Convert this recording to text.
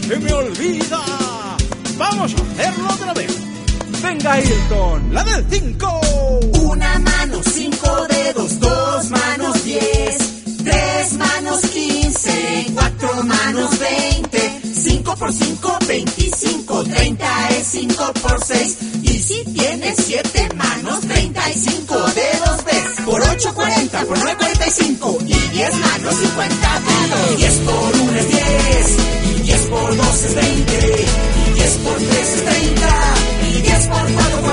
se me olvida. Vamos a hacerlo otra vez. Venga, Ayrton, la del 5. Una mano, 5 dedos, 2 manos, 10, 3 manos, 15, 4 manos, 20, 5 por 5, 25, 30 es 5 por 6. Y si tienes 7 manos, 35 dedos ves. Por 8, 40, por 9, 45. Y 10 manos, 50 dedos. 10 por 1 es 10. Y 10 por 2 es 20. Y 10 por 3 es 30. Y 10 por 4,